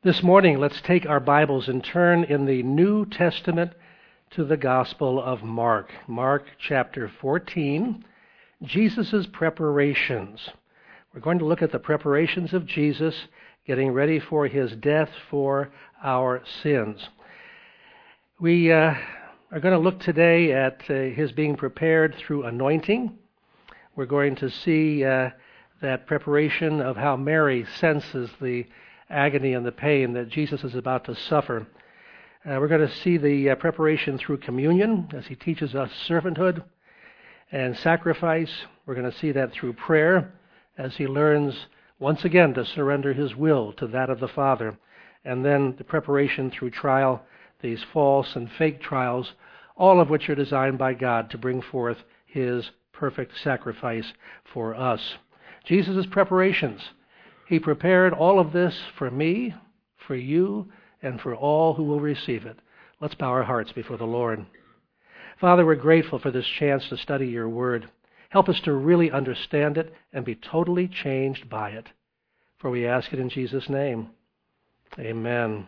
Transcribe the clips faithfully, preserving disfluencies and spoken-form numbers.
This morning, let's take our Bibles and turn in the New Testament to the Gospel of Mark. Mark chapter fourteen, Jesus' preparations. We're going to look at the preparations of Jesus getting ready for his death for our sins. We uh, are going to look today at uh, his being prepared through anointing. We're going to see uh, that preparation of how Mary senses the agony and the pain that Jesus is about to suffer. Uh, we're going to see the uh, preparation through communion as he teaches us servanthood and sacrifice. We're going to see that through prayer as he learns once again to surrender his will to that of the Father. And then the preparation through trial, these false and fake trials, all of which are designed by God to bring forth his perfect sacrifice for us. Jesus' preparations. He prepared all of this for me, for you, and for all who will receive it. Let's bow our hearts before the Lord. Father, we're grateful for this chance to study your word. Help us to really understand it and be totally changed by it. For we ask it in Jesus' name. Amen.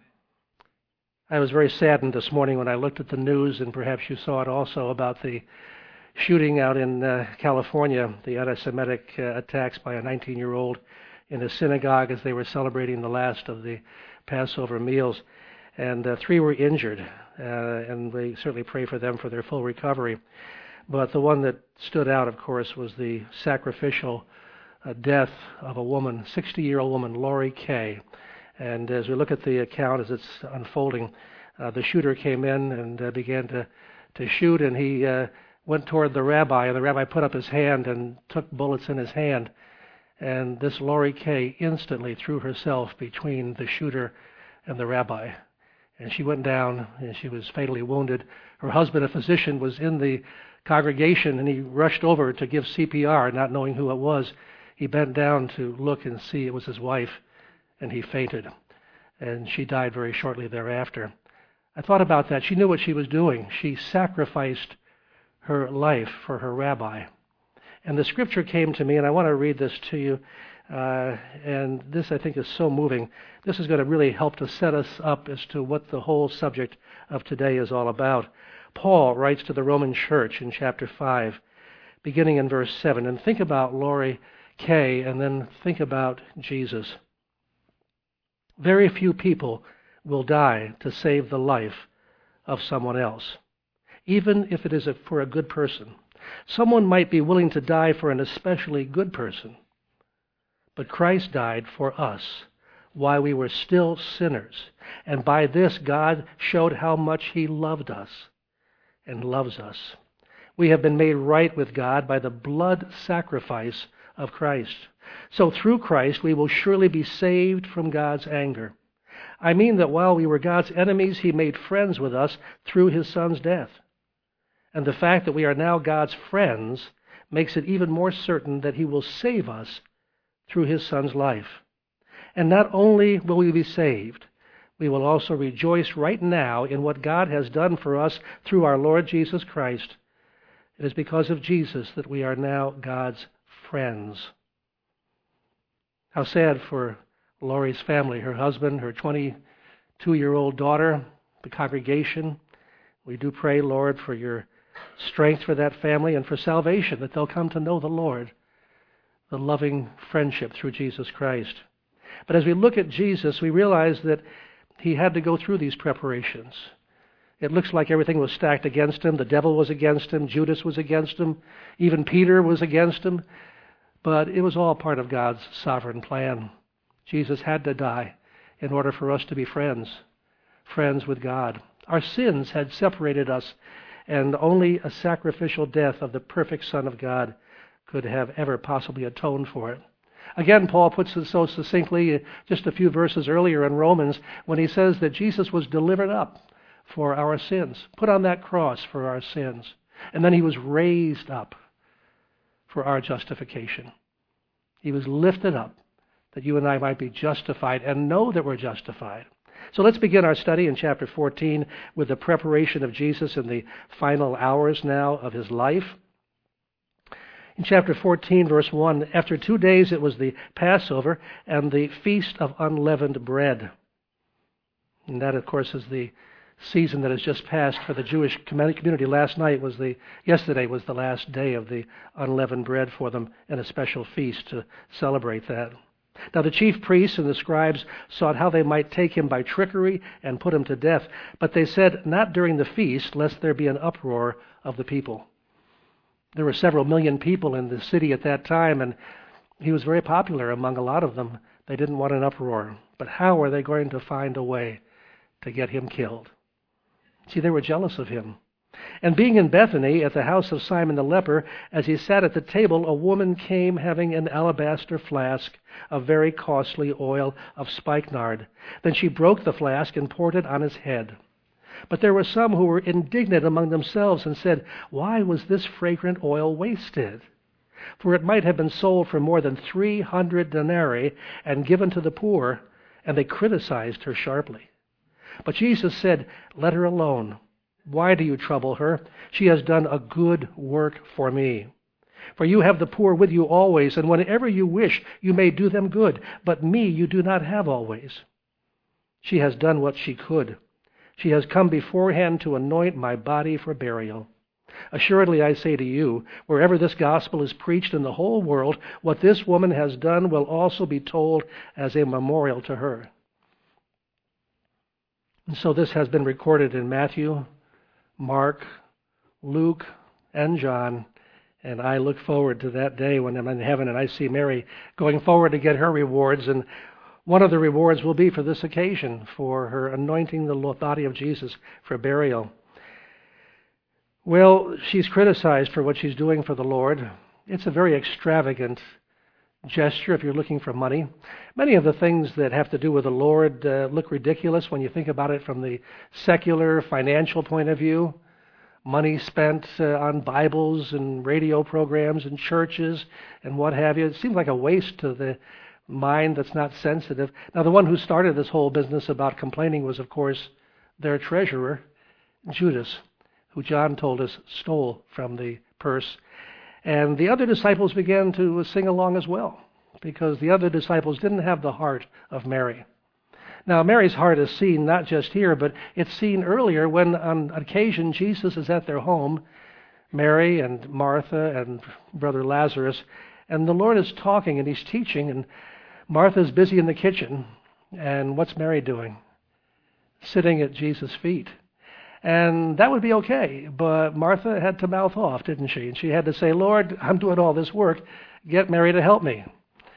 I was very saddened this morning when I looked at the news, and perhaps you saw it also, about the shooting out in uh, California, the anti-Semitic uh, attacks by a nineteen-year-old in a synagogue as they were celebrating the last of the Passover meals. And uh, three were injured, uh, and we certainly pray for them for their full recovery. But the one that stood out, of course, was the sacrificial uh, death of a woman, sixty-year-old woman, Lori Kay. And as we look at the account as it's unfolding, uh, the shooter came in and uh, began to, to shoot, and he uh, went toward the rabbi, and the rabbi put up his hand and took bullets in his hand. And this Lori Kay instantly threw herself between the shooter and the rabbi. And she went down, and she was fatally wounded. Her husband, a physician, was in the congregation, and he rushed over to give C P R, not knowing who it was. He bent down to look and see it was his wife, and he fainted. And she died very shortly thereafter. I thought about that. She knew what she was doing. She sacrificed her life for her rabbi. And the scripture came to me, and I want to read this to you. Uh, and this, I think, is so moving. This is going to really help to set us up as to what the whole subject of today is all about. Paul writes to the Roman church in chapter five, beginning in verse seven. And think about Lori Kay, and then think about Jesus. Very few people will die to save the life of someone else, even if it is a, for a good person. Someone might be willing to die for an especially good person, but Christ died for us while we were still sinners, and by this God showed how much he loved us and loves us. We have been made right with God by the blood sacrifice of Christ. So through Christ we will surely be saved from God's anger. I mean that while we were God's enemies, he made friends with us through his Son's death. And the fact that we are now God's friends makes it even more certain that he will save us through his Son's life. And not only will we be saved, we will also rejoice right now in what God has done for us through our Lord Jesus Christ. It is because of Jesus that we are now God's friends. How sad for Lori's family, her husband, her twenty-two-year-old daughter, the congregation. We do pray, Lord, for your strength for that family and for salvation, that they'll come to know the Lord, the loving friendship through Jesus Christ. But as we look at Jesus, we realize that he had to go through these preparations. It looks like everything was stacked against him. The devil was against him. Judas was against him. Even Peter was against him. But it was all part of God's sovereign plan. Jesus had to die in order for us to be friends, friends with God. Our sins had separated us, and only a sacrificial death of the perfect Son of God could have ever possibly atoned for it. Again, Paul puts it so succinctly just a few verses earlier in Romans when he says that Jesus was delivered up for our sins, put on that cross for our sins, and then he was raised up for our justification. He was lifted up that you and I might be justified and know that we're justified. So let's begin our study in chapter fourteen with the preparation of Jesus in the final hours now of his life. In chapter fourteen, verse one, after two days it was the Passover and the Feast of Unleavened Bread. And that, of course, is the season that has just passed for the Jewish community. Last night was the, yesterday was the last day of the unleavened bread for them and a special feast to celebrate that. Now the chief priests and the scribes sought how they might take him by trickery and put him to death. But they said, not during the feast, lest there be an uproar of the people. There were several million people in the city at that time, and he was very popular among a lot of them. They didn't want an uproar. But how are they going to find a way to get him killed? See, they were jealous of him. And being in Bethany at the house of Simon the leper, as he sat at the table, a woman came having an alabaster flask of very costly oil of spikenard. Then she broke the flask and poured it on his head. But there were some who were indignant among themselves and said, "Why was this fragrant oil wasted? For it might have been sold for more than three hundred denarii and given to the poor." And they criticized her sharply. But Jesus said, "Let her alone. Why do you trouble her? She has done a good work for me. For you have the poor with you always, and whenever you wish, you may do them good. But me you do not have always. She has done what she could. She has come beforehand to anoint my body for burial. Assuredly, I say to you, wherever this gospel is preached in the whole world, what this woman has done will also be told as a memorial to her." And so this has been recorded in Matthew, Mark, Luke, and John, and I look forward to that day when I'm in heaven and I see Mary going forward to get her rewards, and one of the rewards will be for this occasion, for her anointing the body of Jesus for burial. Well, she's criticized for what she's doing for the Lord. It's a very extravagant gesture if you're looking for money. Many of the things that have to do with the Lord uh, look ridiculous when you think about it from the secular financial point of view. Money spent uh, on Bibles and radio programs and churches and what have you. It seems like a waste to the mind that's not sensitive. Now, the one who started this whole business about complaining was, of course, their treasurer, Judas, who John told us stole from the purse. And the other disciples began to sing along as well, because the other disciples didn't have the heart of Mary. Now, Mary's heart is seen not just here, but it's seen earlier when on occasion Jesus is at their home, Mary and Martha and Brother Lazarus, and the Lord is talking and he's teaching, and Martha's busy in the kitchen, and what's Mary doing? Sitting at Jesus' feet. And that would be okay, but Martha had to mouth off, didn't she? And she had to say, "Lord, I'm doing all this work. Get Mary to help me."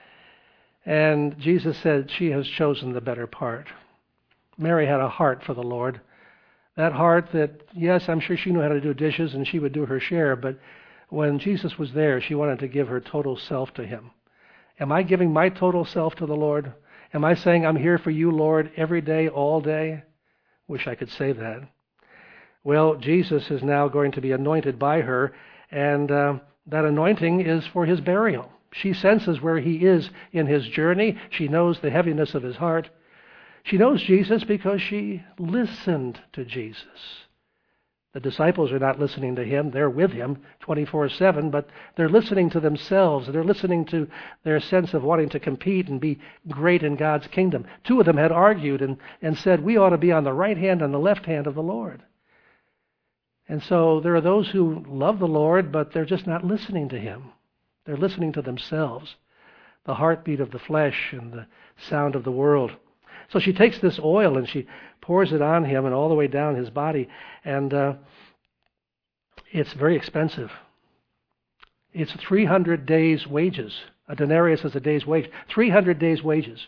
And Jesus said, "She has chosen the better part." Mary had a heart for the Lord. That heart that, yes, I'm sure she knew how to do dishes and she would do her share, but when Jesus was there, she wanted to give her total self to him. Am I giving my total self to the Lord? Am I saying, "I'm here for you, Lord, every day, all day"? Wish I could say that. Well, Jesus is now going to be anointed by her, and uh, that anointing is for his burial. She senses where he is in his journey. She knows the heaviness of his heart. She knows Jesus because she listened to Jesus. The disciples are not listening to him. They're with him twenty-four seven, but they're listening to themselves. They're listening to their sense of wanting to compete and be great in God's kingdom. Two of them had argued and, and said, "We ought to be on the right hand and the left hand of the Lord." And so there are those who love the Lord, but they're just not listening to him. They're listening to themselves, the heartbeat of the flesh and the sound of the world. So she takes this oil and she pours it on him and all the way down his body, and uh, it's very expensive. It's three hundred days' wages. A denarius is a day's wage. three hundred days' wages.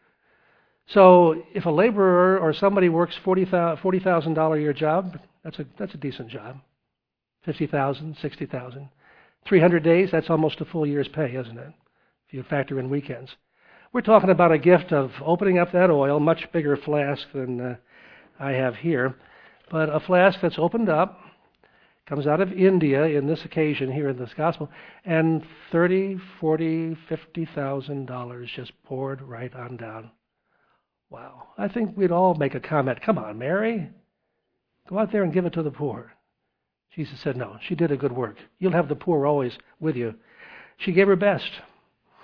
So if a laborer or somebody works forty thousand dollars a year job, that's a that's a decent job. fifty thousand dollars, sixty thousand dollars. three hundred days, that's almost a full year's pay, isn't it? If you factor in weekends. We're talking about a gift of opening up that oil, much bigger flask than uh, I have here, but a flask that's opened up, comes out of India in this occasion here in this gospel, and thirty, forty, fifty thousand dollars just poured right on down. Wow. I think we'd all make a comment. "Come on, Mary. Go out there and give it to the poor." Jesus said, "No, she did a good work. You'll have the poor always with you." She gave her best.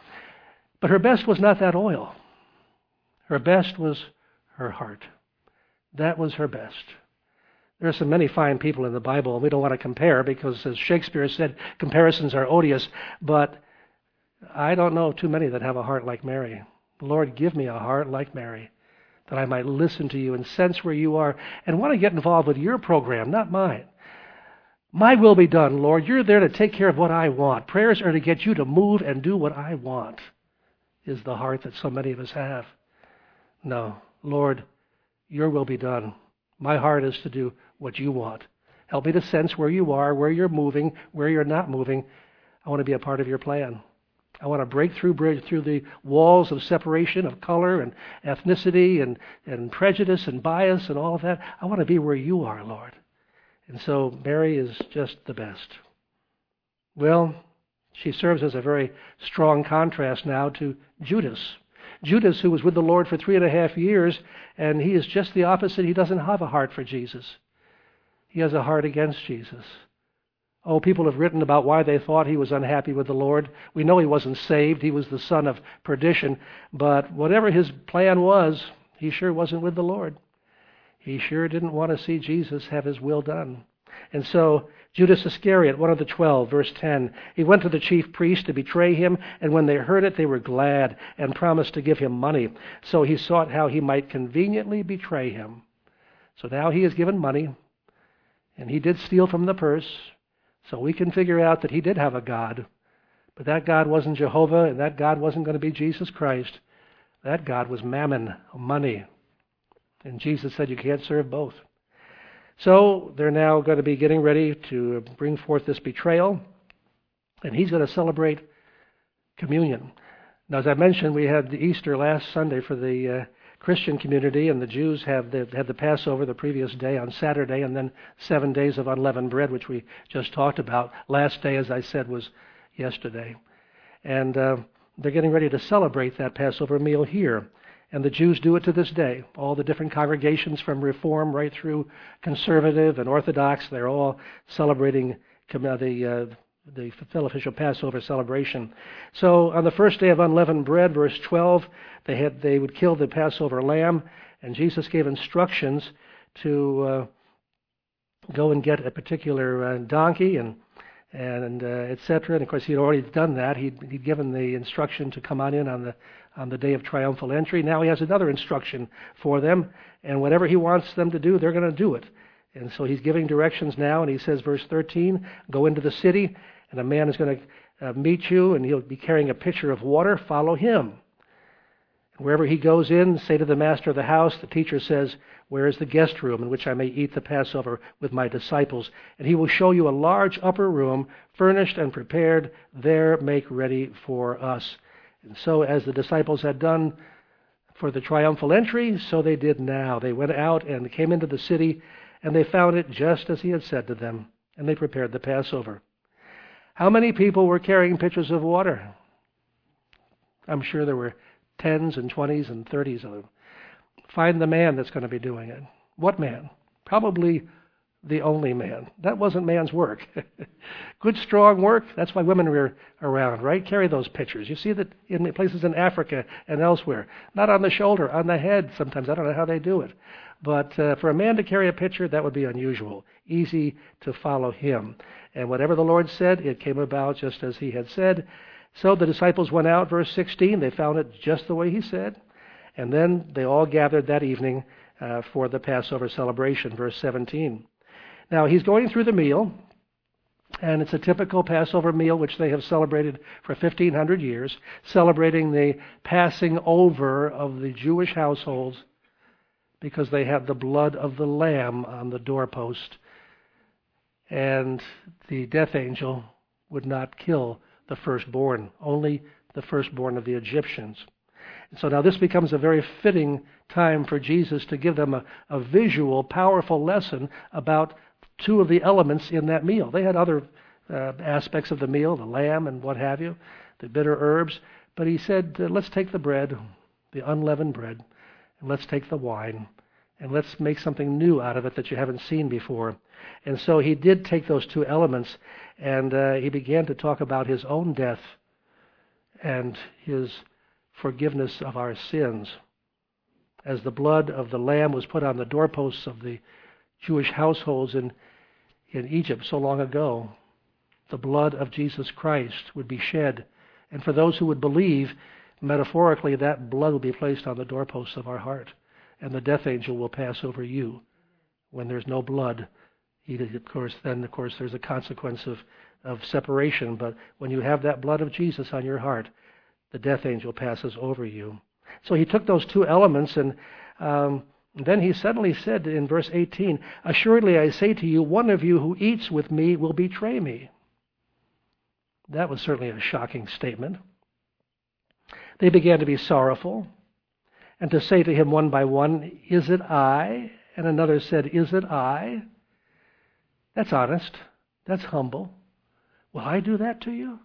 But her best was not that oil. Her best was her heart. That was her best. There are so many fine people in the Bible, and we don't want to compare because, as Shakespeare said, comparisons are odious. But I don't know too many that have a heart like Mary. Lord, give me a heart like Mary, that I might listen to you and sense where you are and want to get involved with your program, not mine. My will be done, Lord. You're there to take care of what I want. Prayers are to get you to move and do what I want, is the heart that so many of us have. No, Lord, your will be done. My heart is to do what you want. Help me to sense where you are, where you're moving, where you're not moving. I want to be a part of your plan. I want to break through break through the walls of separation of color and ethnicity and, and prejudice and bias and all of that. I want to be where you are, Lord. And so Mary is just the best. Well, she serves as a very strong contrast now to Judas. Judas, who was with the Lord for three and a half years, and he is just the opposite. He doesn't have a heart for Jesus. He has a heart against Jesus. Oh, people have written about why they thought he was unhappy with the Lord. We know he wasn't saved. He was the son of perdition. But whatever his plan was, he sure wasn't with the Lord. He sure didn't want to see Jesus have his will done. And so Judas Iscariot, one of the twelve, verse ten, he went to the chief priest to betray him, and when they heard it, they were glad and promised to give him money. So he sought how he might conveniently betray him. So now he is given money, and he did steal from the purse. So we can figure out that he did have a God. But that God wasn't Jehovah, and that God wasn't going to be Jesus Christ. That God was mammon, money. And Jesus said you can't serve both. So they're now going to be getting ready to bring forth this betrayal. And he's going to celebrate communion. Now, as I mentioned, we had the Easter last Sunday for the uh, Christian community, and the Jews have the, had the Passover the previous day on Saturday, and then seven days of unleavened bread, which we just talked about. Last day, as I said, was yesterday. And uh, they're getting ready to celebrate that Passover meal here. And the Jews do it to this day. All the different congregations from Reform right through Conservative and Orthodox, they're all celebrating the uh, the official Passover celebration. So on the first day of unleavened bread, verse twelve, they had they would kill the Passover lamb, and Jesus gave instructions to uh, go and get a particular uh, donkey and and uh, et cetera. And of course, he'd already done that. He'd, he'd given the instruction to come on in on the on the day of triumphal entry. Now he has another instruction for them, and whatever he wants them to do, they're going to do it. And so he's giving directions now, and he says, verse thirteen, go into the city, and a man is going to uh, meet you, and he'll be carrying a pitcher of water. Follow him. And wherever he goes in, say to the master of the house, the teacher says, where is the guest room in which I may eat the Passover with my disciples? And he will show you a large upper room, furnished and prepared. There make ready for us. And so as the disciples had done for the triumphal entry, so they did now. They went out and came into the city, and they found it just as he had said to them, and they prepared the Passover. How many people were carrying pitchers of water? I'm sure there were tens and twenties and thirties of them. Find the man that's going to be doing it. What man? Probably the only man. That wasn't man's work. Good, strong work. That's why women were around, right? Carry those pitchers. You see that in places in Africa and elsewhere. Not on the shoulder, on the head sometimes. I don't know how they do it. But uh, for a man to carry a pitcher, that would be unusual. Easy to follow him. And whatever the Lord said, it came about just as he had said. So the disciples went out, verse sixteen. They found it just the way he said. And then they all gathered that evening uh, for the Passover celebration, verse seventeen. Now, he's going through the meal, and it's a typical Passover meal which they have celebrated for fifteen hundred years, celebrating the passing over of the Jewish households because they had the blood of the lamb on the doorpost. And the death angel would not kill the firstborn, only the firstborn of the Egyptians. And so now this becomes a very fitting time for Jesus to give them a, a visual, powerful lesson about two of the elements in that meal. They had other uh, aspects of the meal, the lamb and what have you, the bitter herbs. But he said, uh, let's take the bread, the unleavened bread, and let's take the wine, and let's make something new out of it that you haven't seen before. And so he did take those two elements, and uh, he began to talk about his own death and his forgiveness of our sins. as the blood of the lamb was put on the doorposts of the Jewish households in, in Egypt so long ago, the blood of Jesus Christ would be shed. And for those who would believe, metaphorically, that blood will be placed on the doorposts of our heart. And the death angel will pass over you. When there's no blood, he, of course, then, of course, there's a consequence of, of separation. But when you have that blood of Jesus on your heart, the death angel passes over you. So he took those two elements, and um, then he suddenly said in verse eighteen, "Assuredly I say to you, one of you who eats with me will betray me." That was certainly a shocking statement. They began to be sorrowful and to say to him one by one, "Is it I?" And another said, "Is it I?" That's honest. That's humble. Will I do that to you?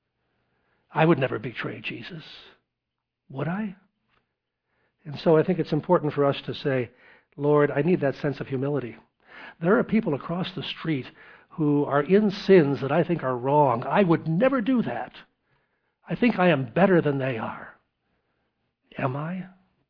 I would never betray Jesus. Would I? And so I think it's important for us to say, Lord, I need that sense of humility. There are people across the street who are in sins that I think are wrong. I would never do that. I think I am better than they are. Am I?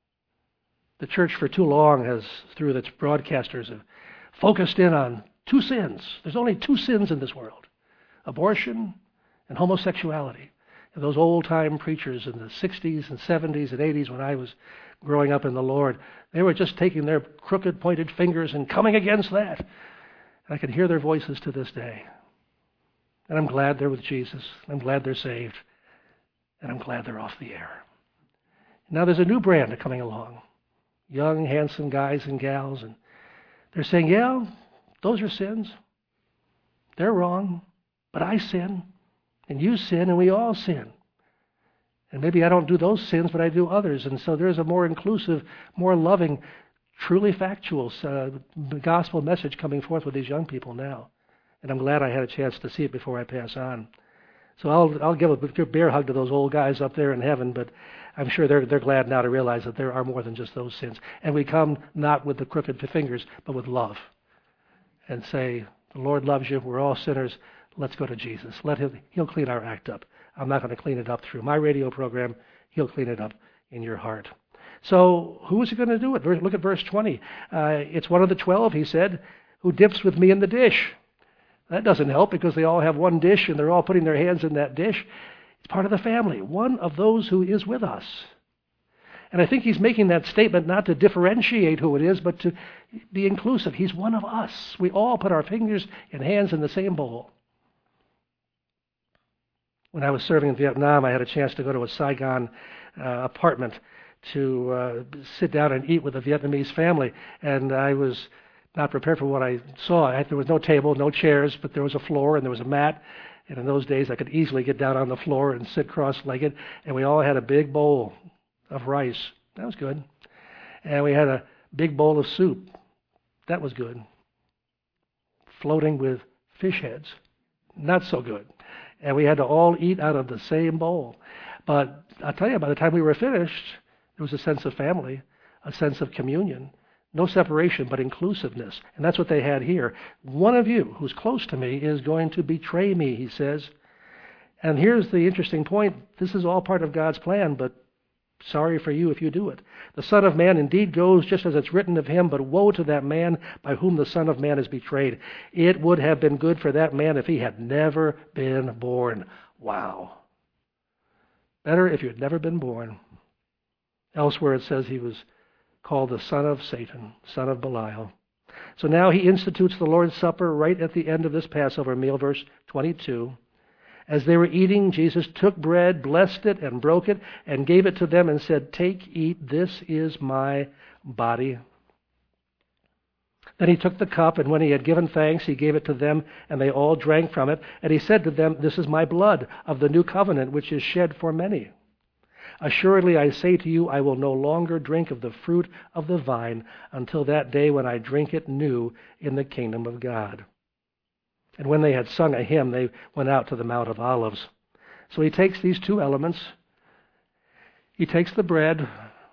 The church for too long has, through its broadcasters, have focused in on two sins. There's only two sins in this world: abortion and homosexuality. And those old-time preachers in the sixties and seventies and eighties, when I was growing up in the Lord, they were just taking their crooked, pointed fingers and coming against that. And I can hear their voices to this day. And I'm glad they're with Jesus. I'm glad they're saved. And I'm glad they're off the air. Now there's a new brand coming along. Young, handsome guys and gals. And they're saying, yeah, those are sins. They're wrong. But I sin. And you sin. And we all sin. And maybe I don't do those sins, but I do others. And so there's a more inclusive, more loving, truly factual uh, gospel message coming forth with these young people now. And I'm glad I had a chance to see it before I pass on. So I'll I'll give a bear hug to those old guys up there in heaven, but I'm sure they're they're glad now to realize that there are more than just those sins. And we come not with the crooked fingers, but with love. And say, the Lord loves you. We're all sinners. Let's go to Jesus. Let him, he'll clean our act up. I'm not going to clean it up through my radio program. He'll clean it up in your heart. So who is going to do it? Look at verse twenty. Uh, it's one of the twelve, he said, who dips with me in the dish. That doesn't help because they all have one dish and they're all putting their hands in that dish. It's part of the family. One of those who is with us. And I think he's making that statement not to differentiate who it is, but to be inclusive. He's one of us. We all put our fingers and hands in the same bowl. When I was serving in Vietnam, I had a chance to go to a Saigon uh, apartment to uh, sit down and eat with a Vietnamese family. And I was not prepared for what I saw. I, there was no table, no chairs, but there was a floor and there was a mat. And in those days, I could easily get down on the floor and sit cross-legged. And we all had a big bowl of rice. That was good. And we had a big bowl of soup. That was good. Floating with fish heads. Not so good. And we had to all eat out of the same bowl. But I'll tell you, by the time we were finished, there was a sense of family, a sense of communion. No separation, but inclusiveness. And that's what they had here. One of you who's close to me is going to betray me, he says. And here's the interesting point. This is all part of God's plan, but sorry for you if you do it. The Son of Man indeed goes just as it's written of him, but woe to that man by whom the Son of Man is betrayed. It would have been good for that man if he had never been born. Wow. Better if you had never been born. Elsewhere it says he was called the son of Satan, son of Belial. So now he institutes the Lord's Supper right at the end of this Passover meal, verse twenty-two. As they were eating, Jesus took bread, blessed it, and broke it, and gave it to them and said, "Take, eat, this is my body." Then he took the cup, and when he had given thanks, he gave it to them, and they all drank from it. And he said to them, "This is my blood of the new covenant, which is shed for many. Assuredly, I say to you, I will no longer drink of the fruit of the vine until that day when I drink it new in the kingdom of God." And when they had sung a hymn, they went out to the Mount of Olives. So he takes these two elements. He takes the bread,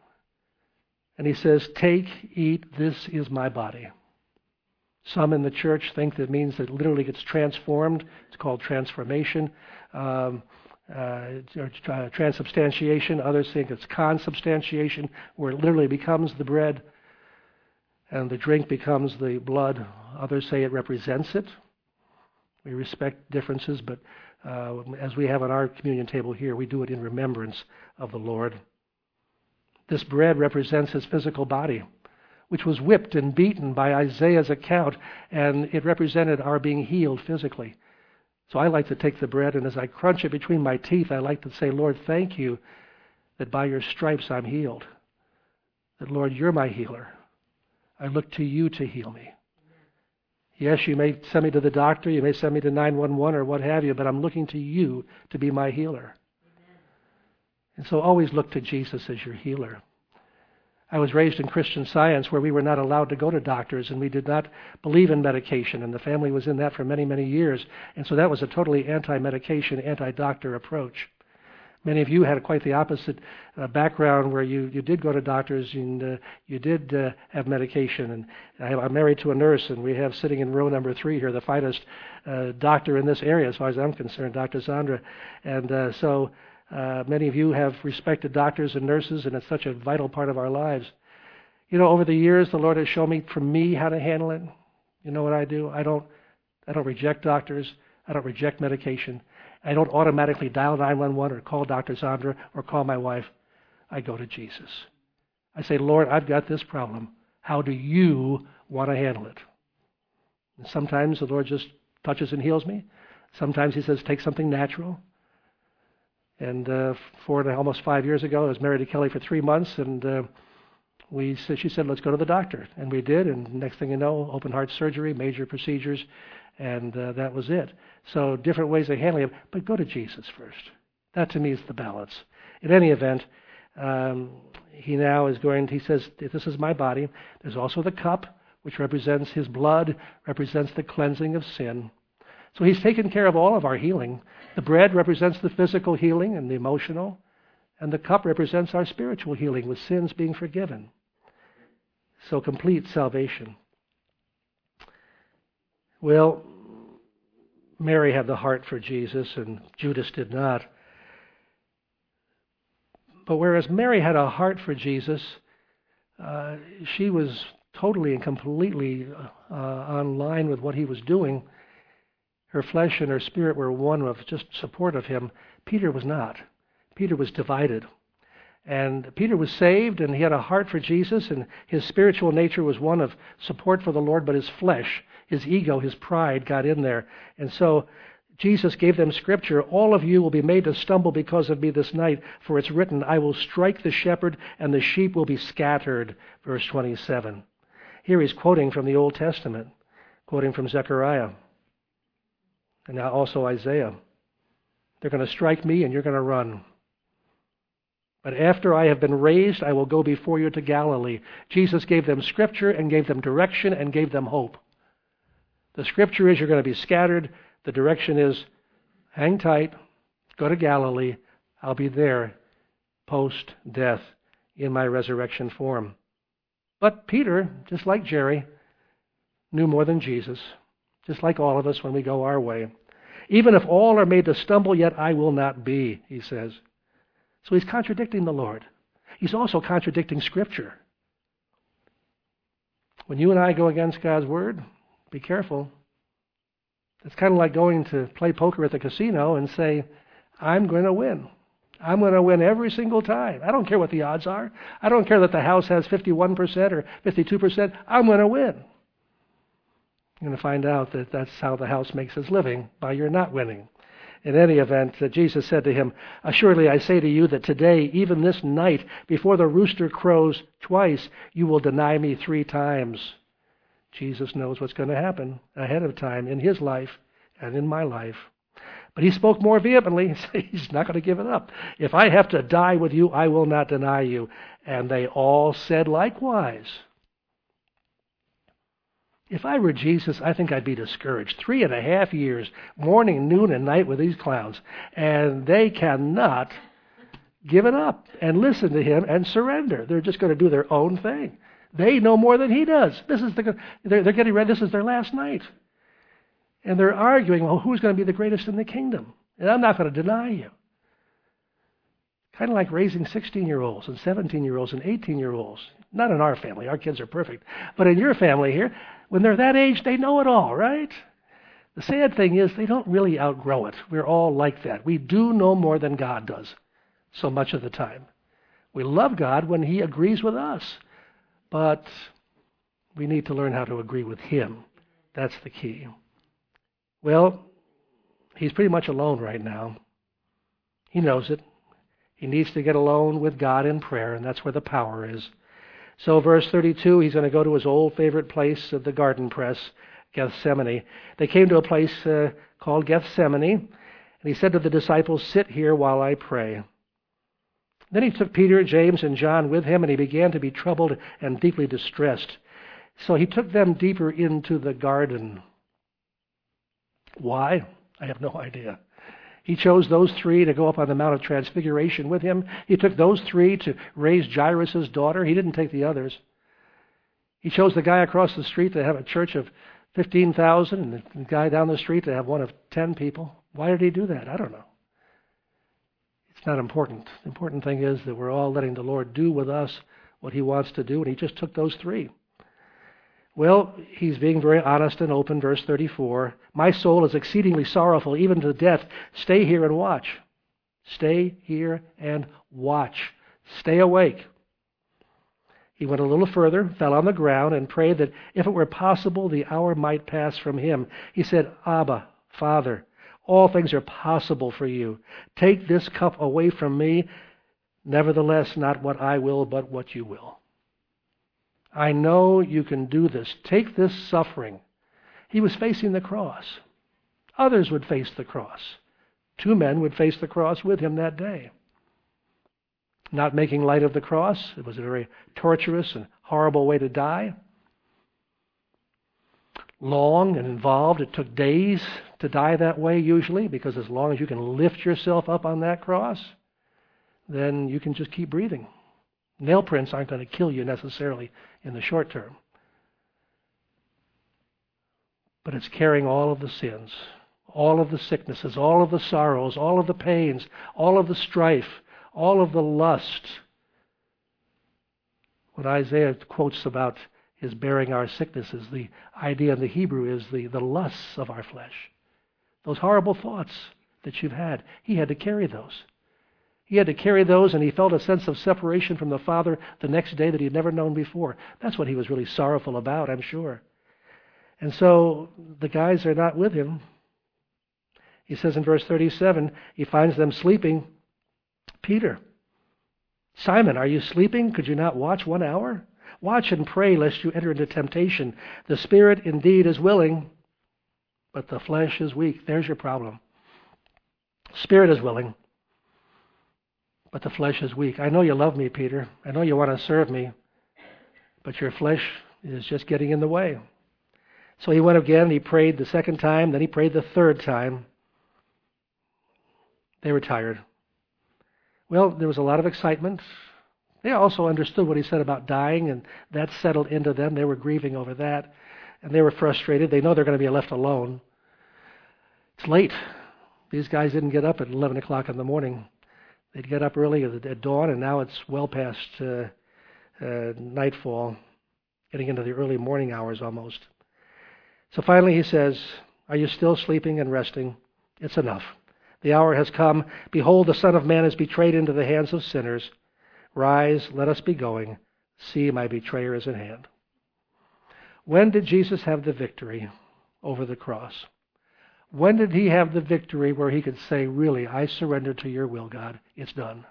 and he says, "Take, eat, this is my body." Some in the church think that means that it literally gets transformed. It's called transformation. Um, uh, or uh, transubstantiation. Others think it's consubstantiation, where it literally becomes the bread and the drink becomes the blood. Others say it represents it. We respect differences, but uh, as we have on our communion table here, we do it in remembrance of the Lord. This bread represents his physical body, which was whipped and beaten by Isaiah's account, and it represented our being healed physically. So I like to take the bread, and as I crunch it between my teeth, I like to say, Lord, thank you that by your stripes I'm healed. That, Lord, you're my healer. I look to you to heal me. Yes, you may send me to the doctor, you may send me to nine one one or what have you, but I'm looking to you to be my healer. And so always look to Jesus as your healer. I was raised in Christian Science where we were not allowed to go to doctors and we did not believe in medication, and the family was in that for many, many years. And so that was a totally anti-medication, anti-doctor approach. Many of you had quite the opposite uh, background where you, you did go to doctors and uh, you did uh, have medication. And I, I'm married to a nurse, and we have sitting in row number three here the finest uh, doctor in this area as far as I'm concerned, Doctor Sandra. And uh, so uh, many of you have respected doctors and nurses, and it's such a vital part of our lives. You know, over the years, the Lord has shown me, for me, how to handle it. You know what I do? I don't, I don't reject doctors. I don't reject medication. I don't automatically dial nine one one or call Doctor Sandra or call my wife. I go to Jesus. I say, Lord, I've got this problem. How do you want to handle it? And sometimes the Lord just touches and heals me. Sometimes he says, take something natural. And uh, four and almost five years ago, I was married to Kelly for three months, and uh, we said, she said, let's go to the doctor. And we did, and next thing you know, open heart surgery, major procedures, and uh, that was it. So different ways of handling it, but go to Jesus first. That to me is the balance. In any event, um, he now is going, he says, this is my body. There's also the cup, which represents his blood, represents the cleansing of sin. So he's taken care of all of our healing. The bread represents the physical healing and the emotional, and the cup represents our spiritual healing with sins being forgiven. So complete salvation. Well, Mary had the heart for Jesus, and Judas did not. But whereas Mary had a heart for Jesus, uh, she was totally and completely uh, on line with what he was doing. Her flesh and her spirit were one with just support of him. Peter was not. Peter was divided. And Peter was saved, and he had a heart for Jesus, and his spiritual nature was one of support for the Lord, but his flesh, his ego, his pride got in there. And so Jesus gave them scripture, all of you will be made to stumble because of me this night, for it's written, I will strike the shepherd, and the sheep will be scattered, verse twenty-seven. Here he's quoting from the Old Testament, quoting from Zechariah, and now also Isaiah. They're going to strike me, and you're going to run. But after I have been raised, I will go before you to Galilee. Jesus gave them scripture and gave them direction and gave them hope. The scripture is you're going to be scattered. The direction is hang tight, go to Galilee. I'll be there post-death in my resurrection form. But Peter, just like Jerry, knew more than Jesus, just like all of us when we go our way. Even if all are made to stumble, yet I will not be, he says. So he's contradicting the Lord. He's also contradicting Scripture. When you and I go against God's Word, be careful. It's kind of like going to play poker at the casino and say, I'm going to win. I'm going to win every single time. I don't care what the odds are. I don't care that the house has fifty-one percent or fifty-two percent. I'm going to win. You're going to find out that that's how the house makes its living, by your not winning. In any event, uh, Jesus said to him, assuredly I say to you that today, even this night, before the rooster crows twice, you will deny me three times. Jesus knows what's going to happen ahead of time in his life and in my life. But he spoke more vehemently. He's not going to give it up. If I have to die with you, I will not deny you. And they all said likewise. If I were Jesus, I think I'd be discouraged. Three and a half years, morning, noon, and night with these clowns. And they cannot give it up and listen to him and surrender. They're just going to do their own thing. They know more than he does. This is the, they're, they're getting ready. This is their last night. And they're arguing, well, who's going to be the greatest in the kingdom? And I'm not going to deny you. Kind of like raising sixteen-year-olds and seventeen-year-olds and eighteen-year-olds. Not in our family. Our kids are perfect. But in your family here, when they're that age, they know it all, right? The sad thing is they don't really outgrow it. We're all like that. We do know more than God does so much of the time. We love God when He agrees with us. But we need to learn how to agree with Him. That's the key. Well, he's pretty much alone right now. He knows it. He needs to get alone with God in prayer, and that's where the power is. So verse thirty-two, he's going to go to his old favorite place of the garden press, Gethsemane. They came to a place uh, called Gethsemane, and he said to the disciples, "Sit here while I pray." Then he took Peter, James, and John with him, and he began to be troubled and deeply distressed. So he took them deeper into the garden. Why? I have no idea. He chose those three to go up on the Mount of Transfiguration with him. He took those three to raise Jairus' daughter. He didn't take the others. He chose the guy across the street to have a church of fifteen thousand and the guy down the street to have one of ten people. Why did he do that? I don't know. It's not important. The important thing is that we're all letting the Lord do with us what He wants to do, and He just took those three. Well, he's being very honest and open, verse thirty-four. "My soul is exceedingly sorrowful, even to death. Stay here and watch." Stay here and watch. Stay awake. He went a little further, fell on the ground, and prayed that if it were possible, the hour might pass from him. He said, "Abba, Father, all things are possible for you. Take this cup away from me. Nevertheless, not what I will, but what you will. I know you can do this. Take this suffering." He was facing the cross. Others would face the cross. Two men would face the cross with him that day. Not making light of the cross. It was a very torturous and horrible way to die. Long and involved. It took days to die that way usually, because as long as you can lift yourself up on that cross, then you can just keep breathing. Nail prints aren't going to kill you necessarily in the short term. But it's carrying all of the sins, all of the sicknesses, all of the sorrows, all of the pains, all of the strife, all of the lust. When Isaiah quotes about his bearing our sicknesses, the idea in the Hebrew is the, the lusts of our flesh. Those horrible thoughts that you've had, he had to carry those. He had to carry those, and he felt a sense of separation from the Father the next day that he had never known before. That's what he was really sorrowful about, I'm sure. And so the guys are not with him. He says in verse thirty-seven, he finds them sleeping. "Peter, Simon, are you sleeping? Could you not watch one hour? Watch and pray lest you enter into temptation. The spirit indeed is willing, but the flesh is weak." There's your problem. Spirit is willing, but the flesh is weak. I know you love me, Peter. I know you want to serve me, but your flesh is just getting in the way. So he went again, he prayed the second time, then he prayed the third time. They were tired. Well, there was a lot of excitement. They also understood what he said about dying, and that settled into them. They were grieving over that, and they were frustrated. They know they're going to be left alone. It's late. These guys didn't get up at eleven o'clock in the morning. They'd get up early at dawn, and now it's well past uh, uh, nightfall, getting into the early morning hours almost. So finally he says, "Are you still sleeping and resting? It's enough. The hour has come. Behold, the Son of Man is betrayed into the hands of sinners. Rise, let us be going. See, my betrayer is at hand." When did Jesus have the victory over the cross? When did he have the victory where he could say, really, I surrender to your will, God. It's done.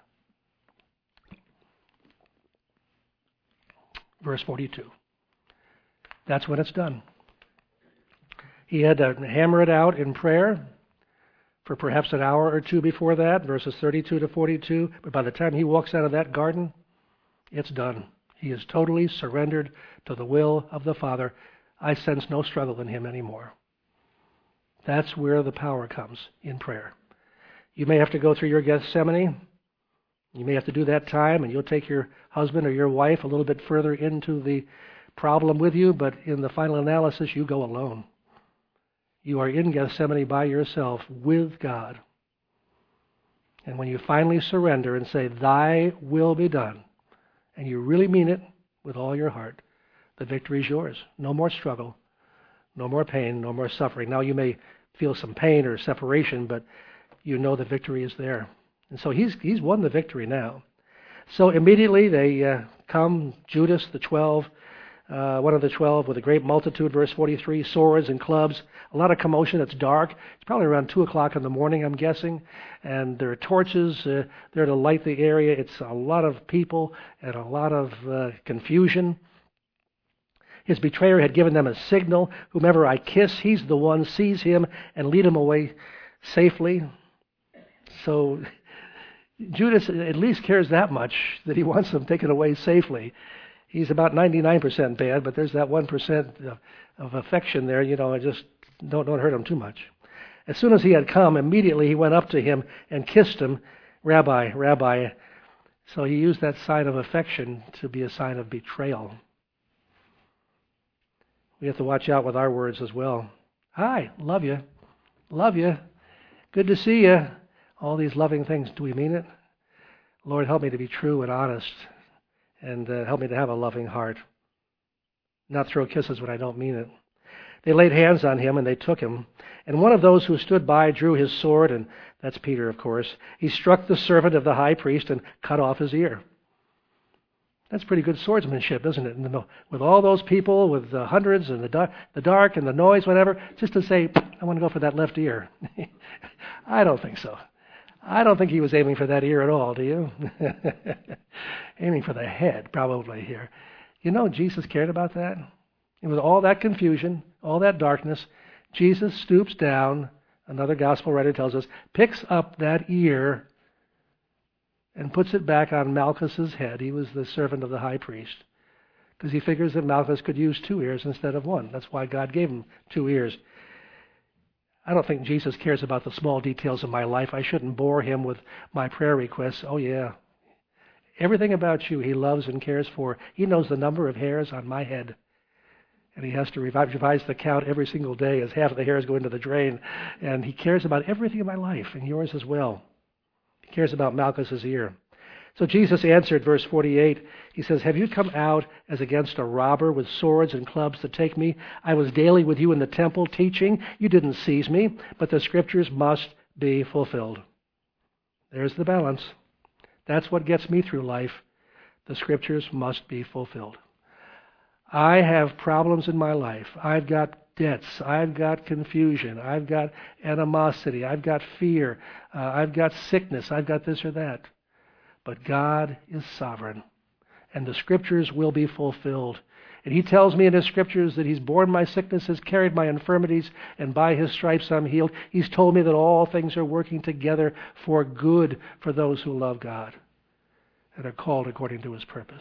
Verse forty-two. That's when it's done. He had to hammer it out in prayer for perhaps an hour or two before that, verses thirty-two to forty-two. But by the time he walks out of that garden, it's done. He is totally surrendered to the will of the Father. I sense no struggle in him anymore. That's where the power comes, in prayer. You may have to go through your Gethsemane. You may have to do that time, and you'll take your husband or your wife a little bit further into the problem with you, but in the final analysis, you go alone. You are in Gethsemane by yourself with God. And when you finally surrender and say, "Thy will be done," and you really mean it with all your heart, the victory is yours. No more struggle, no more pain, no more suffering. Now you may feel some pain or separation, but you know the victory is there. And so he's he's won the victory now. So immediately they uh, come, Judas, the twelve, uh, one of the twelve, with a great multitude, verse forty-three, swords and clubs, a lot of commotion. It's dark. It's probably around two o'clock in the morning, I'm guessing. And there are torches uh, there to light the area. It's a lot of people and a lot of uh, confusion. His betrayer had given them a signal. Whomever I kiss, he's the one. Seize him and lead him away safely. So Judas at least cares that much that he wants them taken away safely. He's about ninety-nine percent bad, but there's that one percent of, of affection there. You know, just don't, don't hurt him too much. As soon as he had come, immediately he went up to him and kissed him. Rabbi, Rabbi. So he used that sign of affection to be a sign of betrayal. We have to watch out with our words as well. Hi, love you. Love you. Good to see you. All these loving things. Do we mean it? Lord, help me to be true and honest, and uh, help me to have a loving heart. Not throw kisses when I don't mean it. They laid hands on him and they took him. And one of those who stood by drew his sword, and that's Peter, of course. He struck the servant of the high priest and cut off his ear. That's pretty good swordsmanship, isn't it? With all those people, with the hundreds and the dark, the dark and the noise, whatever, just to say, I want to go for that left ear. I don't think so. I don't think he was aiming for that ear at all, do you? Aiming for the head, probably here. You know, Jesus cared about that. And with all that confusion, all that darkness, Jesus stoops down, another gospel writer tells us, picks up that ear and puts it back on Malchus's head. He was the servant of the high priest, because he figures that Malchus could use two ears instead of one. That's why God gave him two ears. I don't think Jesus cares about the small details of my life. I shouldn't bore him with my prayer requests. Oh, yeah. Everything about you he loves and cares for. He knows the number of hairs on my head. And he has to revise the count every single day as half of the hairs go into the drain. And he cares about everything in my life, and yours as well. He cares about Malchus's ear. So Jesus answered, verse forty-eight, he says, have you come out as against a robber with swords and clubs to take me? I was daily with you in the temple teaching. You didn't seize me, but the scriptures must be fulfilled. There's the balance. That's what gets me through life. The scriptures must be fulfilled. I have problems in my life. I've got debts. I've got confusion. I've got animosity. I've got fear. Uh, I've got sickness. I've got this or that. But God is sovereign, and the scriptures will be fulfilled. And he tells me in his scriptures that he's borne my sicknesses, carried my infirmities, and by his stripes I'm healed. He's told me that all things are working together for good for those who love God and are called according to his purpose.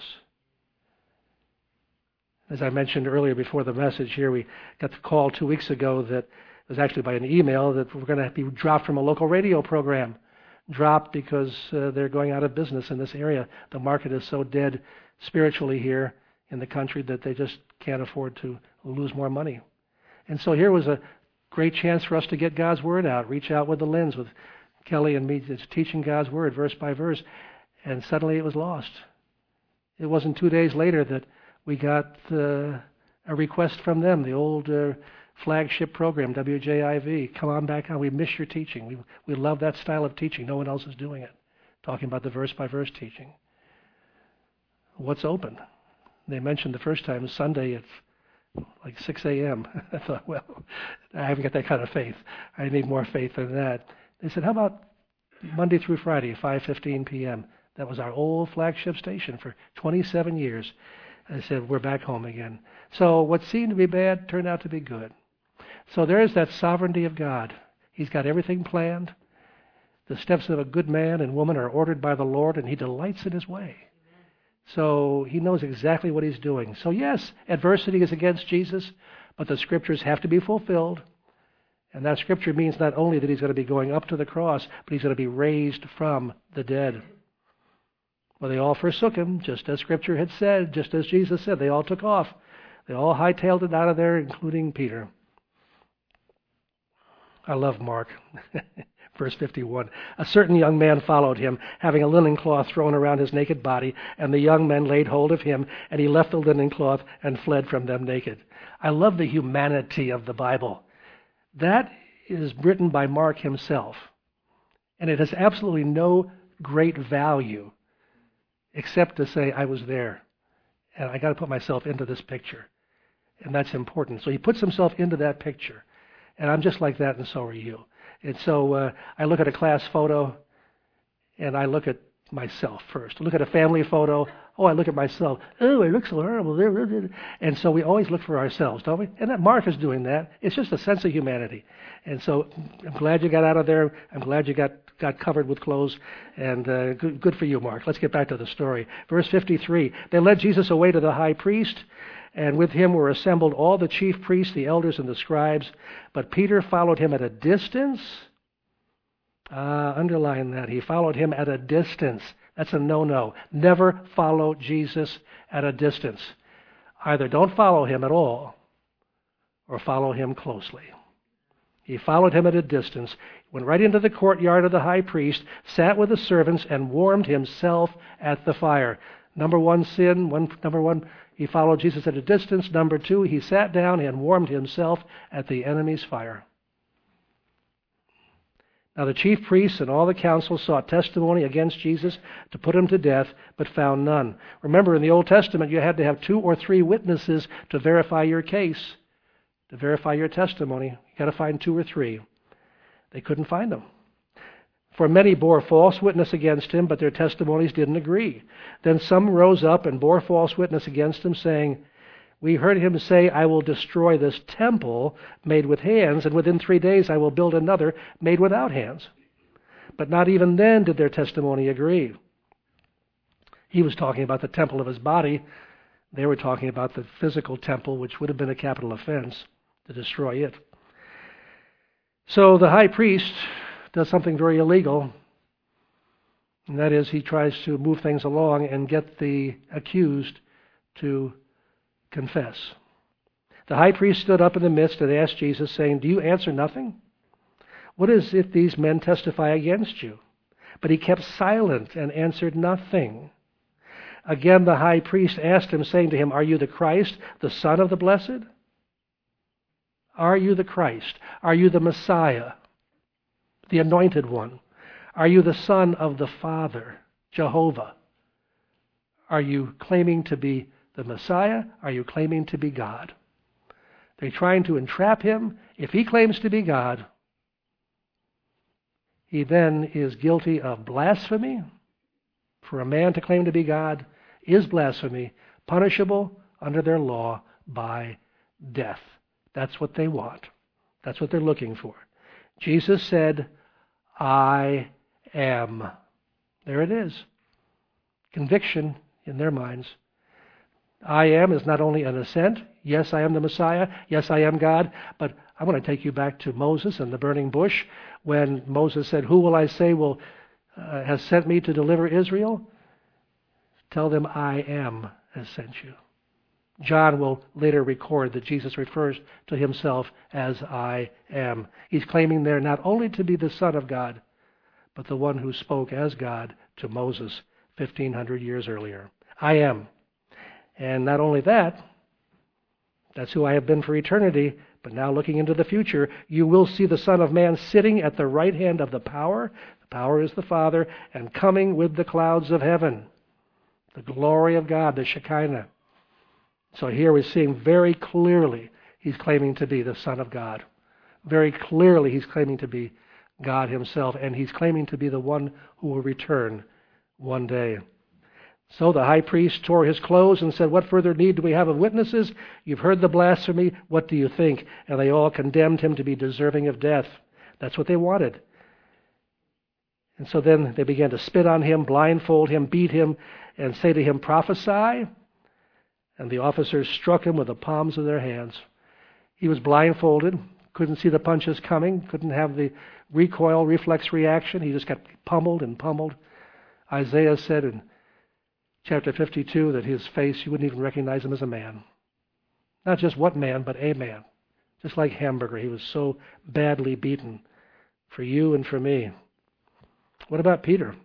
As I mentioned earlier before the message here, we got the call two weeks ago that it was actually by an email that we're going to be dropped from a local radio program. Dropped because uh, they're going out of business in this area. The market is so dead spiritually here in the country that they just can't afford to lose more money. And so here was a great chance for us to get God's Word out, reach out with the lens, with Kelly and me just teaching God's Word verse by verse, and suddenly it was lost. It wasn't two days later that we got uh, a request from them, the old uh, flagship program, W J I V. Come on back on. We miss your teaching. We we love that style of teaching. No one else is doing it. Talking about the verse-by-verse teaching. What's open? They mentioned the first time Sunday at like six a.m. I thought, well, I haven't got that kind of faith. I need more faith than that. They said, how about Monday through Friday, five fifteen p.m.? That was our old flagship station for twenty-seven years. I said, we're back home again. So what seemed to be bad turned out to be good. So there is that sovereignty of God. He's got everything planned. The steps of a good man and woman are ordered by the Lord, and he delights in his way. So he knows exactly what he's doing. So yes, adversity is against Jesus, but the scriptures have to be fulfilled. And that scripture means not only that he's going to be going up to the cross, but he's going to be raised from the dead. Well, they all forsook him, just as Scripture had said, just as Jesus said. They all took off. They all hightailed it out of there, including Peter. I love Mark. Verse fifty-one, a certain young man followed him, having a linen cloth thrown around his naked body, and the young men laid hold of him, and he left the linen cloth and fled from them naked. I love the humanity of the Bible. That is written by Mark himself, and it has absolutely no great value except to say, I was there, and I got to put myself into this picture, and that's important. So he puts himself into that picture, and I'm just like that, and so are you. And so uh, I look at a class photo, and I look at myself first. I look at a family photo. Oh, I look at myself. Oh, I look so horrible. And so we always look for ourselves, don't we? And that Mark is doing that. It's just a sense of humanity. And so I'm glad you got out of there. I'm glad you got, got covered with clothes. And uh, good, good for you, Mark. Let's get back to the story. Verse fifty-three, they led Jesus away to the high priest, and with him were assembled all the chief priests, the elders, and the scribes. But Peter followed him at a distance. Uh, underline that. He followed him at a distance. That's a no-no. Never follow Jesus at a distance. Either don't follow him at all or follow him closely. He followed him at a distance, went right into the courtyard of the high priest, sat with the servants, and warmed himself at the fire. Number one sin, one, number one, he followed Jesus at a distance. Number two, he sat down and warmed himself at the enemy's fire. Now the chief priests and all the council sought testimony against Jesus to put him to death, but found none. Remember, in the Old Testament, you had to have two or three witnesses to verify your case, to verify your testimony. You got to find two or three. They couldn't find them. For many bore false witness against him, but their testimonies didn't agree. Then some rose up and bore false witness against him, saying, we heard him say, I will destroy this temple made with hands, and within three days I will build another made without hands. But not even then did their testimony agree. He was talking about the temple of his body. They were talking about the physical temple, which would have been a capital offense to destroy it. So the high priest does something very illegal, and that is he tries to move things along and get the accused to confess. The high priest stood up in the midst and asked Jesus, saying, do you answer nothing? What is it these men testify against you? But he kept silent and answered nothing. Again the high priest asked him, saying to him, are you the Christ, the Son of the Blessed? Are you the Christ? Are you the Messiah, the Anointed One? Are you the Son of the Father, Jehovah? Are you claiming to be the Messiah? Are you claiming to be God? They're trying to entrap him. If he claims to be God, he then is guilty of blasphemy. For a man to claim to be God is blasphemy, punishable under their law by death. That's what they want. That's what they're looking for. Jesus said, I am. There it is. Conviction in their minds. I am is not only an assent. Yes, I am the Messiah. Yes, I am God. But I want to take you back to Moses and the burning bush when Moses said, who will I say will uh, has sent me to deliver Israel? Tell them I am has sent you. John will later record that Jesus refers to himself as I am. He's claiming there not only to be the Son of God, but the one who spoke as God to Moses fifteen hundred years earlier. I am. And not only that, that's who I have been for eternity, but now looking into the future, you will see the Son of Man sitting at the right hand of the power. The power is the Father, and coming with the clouds of heaven. The glory of God, the Shekinah. So here we're seeing very clearly he's claiming to be the Son of God. Very clearly he's claiming to be God himself, and he's claiming to be the one who will return one day. So the high priest tore his clothes and said, what further need do we have of witnesses? You've heard the blasphemy. What do you think? And they all condemned him to be deserving of death. That's what they wanted. And so then they began to spit on him, blindfold him, beat him, and say to him, prophesy. And the officers struck him with the palms of their hands. He was blindfolded, couldn't see the punches coming, couldn't have the recoil, reflex reaction. He just got pummeled and pummeled. Isaiah said in chapter fifty-two that his face, you wouldn't even recognize him as a man. Not just what man, but a man. Just like Hamburger, he was so badly beaten for you and for me. What about Peter?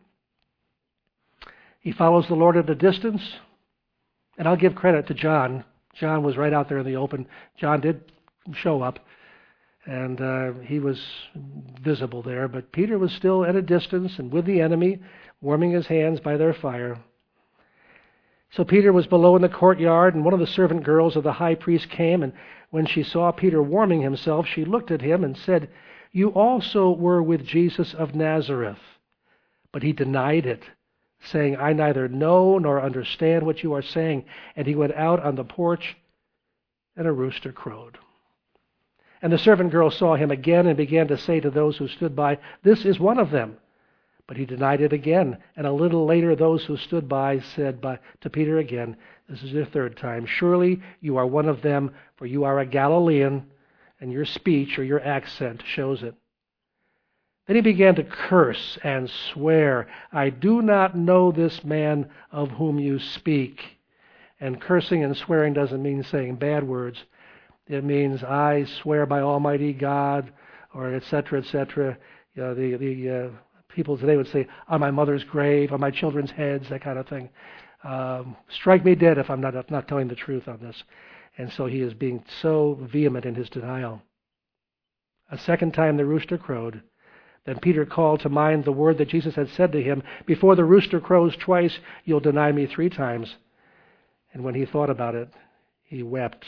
He follows the Lord at a distance, and I'll give credit to John. John was right out there in the open. John did show up, and uh, he was visible there, but Peter was still at a distance and with the enemy, warming his hands by their fire. So Peter was below in the courtyard, and one of the servant girls of the high priest came, and when she saw Peter warming himself, she looked at him and said, "You also were with Jesus of Nazareth." But he denied it, saying, "I neither know nor understand what you are saying." And he went out on the porch, and a rooster crowed. And the servant girl saw him again and began to say to those who stood by, "This is one of them." But he denied it again. And a little later those who stood by said by, to Peter again, this is the third time, "Surely you are one of them, for you are a Galilean, and your speech or your accent shows it." Then he began to curse and swear, "I do not know this man of whom you speak." And cursing and swearing doesn't mean saying bad words. It means, "I swear by Almighty God," or et cetera, et cetera. You know, the the uh, people today would say, "On my mother's grave, on my children's heads," that kind of thing. Um, strike me dead if I'm not if not telling the truth on this. And so he is being so vehement in his denial. A second time the rooster crowed. Then Peter called to mind the word that Jesus had said to him, "Before the rooster crows twice, you'll deny me three times." And when he thought about it, he wept.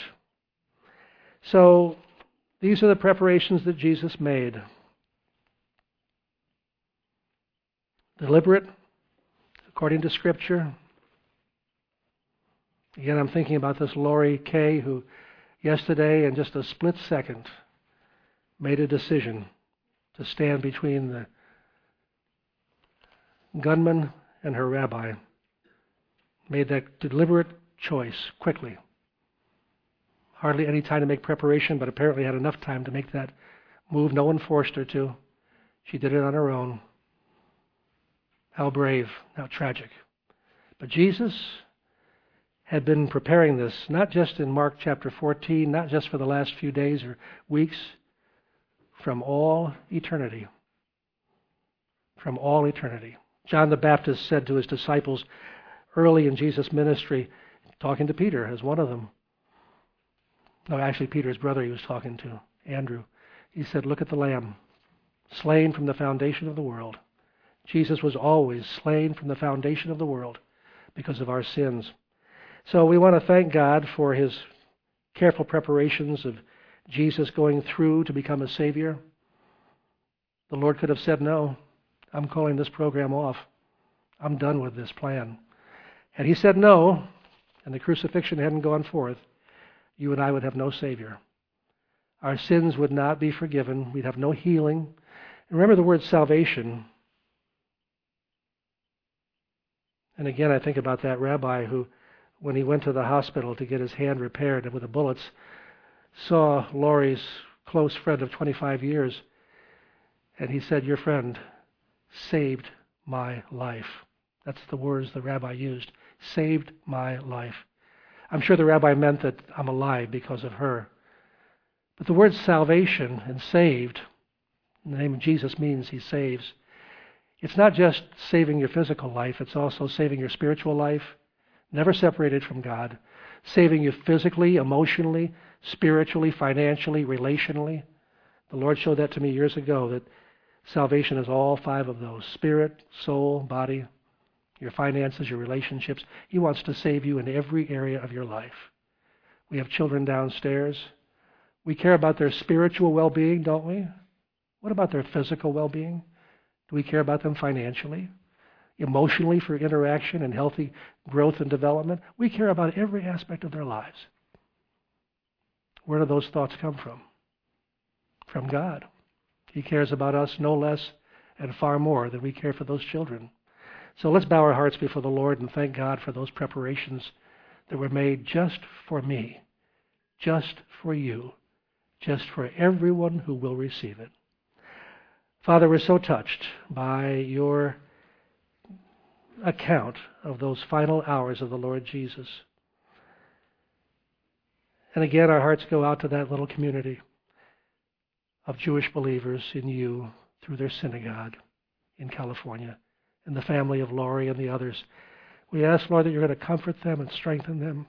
So these are the preparations that Jesus made. Deliberate, according to Scripture. Again, I'm thinking about this Lori Kay, who yesterday, in just a split second, made a decision to stand between the gunman and her rabbi. Made that deliberate choice quickly. Hardly any time to make preparation, but apparently had enough time to make that move. No one forced her to. She did it on her own. How brave, how tragic. But Jesus had been preparing this, not just in Mark chapter fourteen, not just for the last few days or weeks, from all eternity. From all eternity. John the Baptist said to his disciples early in Jesus' ministry, talking to Peter as one of them, no, actually Peter's brother he was talking to, Andrew. He said, "Look at the Lamb, slain from the foundation of the world." Jesus was always slain from the foundation of the world because of our sins. So we want to thank God for his careful preparations of Jesus going through to become a Savior. The Lord could have said, "No, I'm calling this program off. I'm done with this plan." Had he said no, and the crucifixion hadn't gone forth, you and I would have no Savior. Our sins would not be forgiven. We'd have no healing. And remember the word salvation. And again, I think about that rabbi who, when he went to the hospital to get his hand repaired with the bullets, saw Lori's close friend of twenty-five years. And he said, "Your friend saved my life." That's the words the rabbi used. Saved my life. I'm sure the rabbi meant that I'm alive because of her. But the word salvation and saved, in the name of Jesus, means he saves. It's not just saving your physical life, it's also saving your spiritual life, never separated from God, saving you physically, emotionally, spiritually, financially, relationally. The Lord showed that to me years ago, that salvation is all five of those: spirit, soul, body, your finances, your relationships. He wants to save you in every area of your life. We have children downstairs. We care about their spiritual well-being, don't we? What about their physical well-being? Do we care about them financially? Emotionally, for interaction and healthy growth and development? We care about every aspect of their lives. Where do those thoughts come from? From God. He cares about us no less and far more than we care for those children. So let's bow our hearts before the Lord and thank God for those preparations that were made just for me, just for you, just for everyone who will receive it. Father, we're so touched by your account of those final hours of the Lord Jesus. And again, our hearts go out to that little community of Jewish believers in you through through their synagogue in California, and the family of Laurie and the others. We ask, Lord, that you're going to comfort them and strengthen them.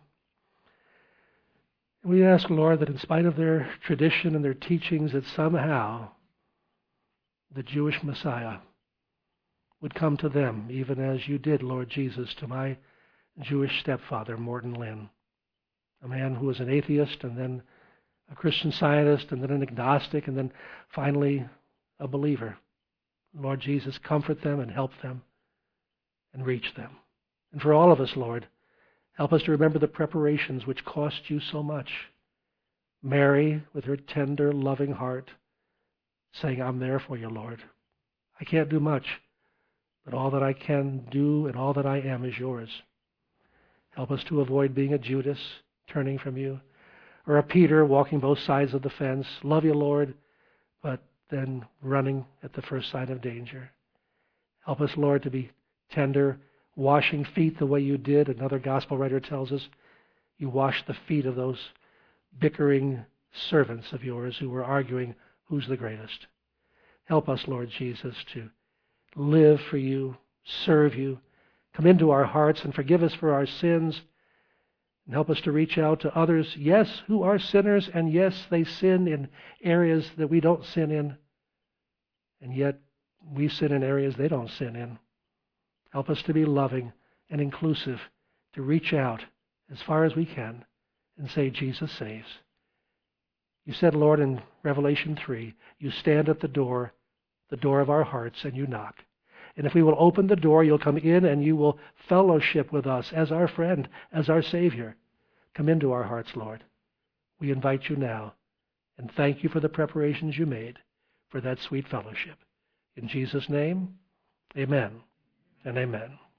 We ask, Lord, that in spite of their tradition and their teachings, that somehow the Jewish Messiah would come to them, even as you did, Lord Jesus, to my Jewish stepfather, Morton Lynn, a man who was an atheist and then a Christian Scientist and then an agnostic and then finally a believer. Lord Jesus, comfort them and help them and reach them. And for all of us, Lord, help us to remember the preparations which cost you so much. Mary, with her tender, loving heart, saying, I'm there for you, Lord. I can't do much, but all that I can do and all that I am is yours. Help us to avoid being a Judas, turning from you, or a Peter walking both sides of the fence. Love you, Lord, but then running at the first sign of danger. Help us, Lord, to be tender, washing feet the way you did. Another gospel writer tells us you washed the feet of those bickering servants of yours who were arguing who's the greatest. Help us, Lord Jesus, to live for you, serve you, come into our hearts and forgive us for our sins, and help us to reach out to others, yes, who are sinners, and yes, they sin in areas that we don't sin in, and yet we sin in areas they don't sin in. Help us to be loving and inclusive, to reach out as far as we can and say, Jesus saves. You said, Lord, in Revelation three, you stand at the door, the door of our hearts, and you knock. And if we will open the door, you'll come in and you will fellowship with us as our friend, as our Savior. Come into our hearts, Lord. We invite you now, and thank you for the preparations you made for that sweet fellowship. In Jesus' name, amen and amen.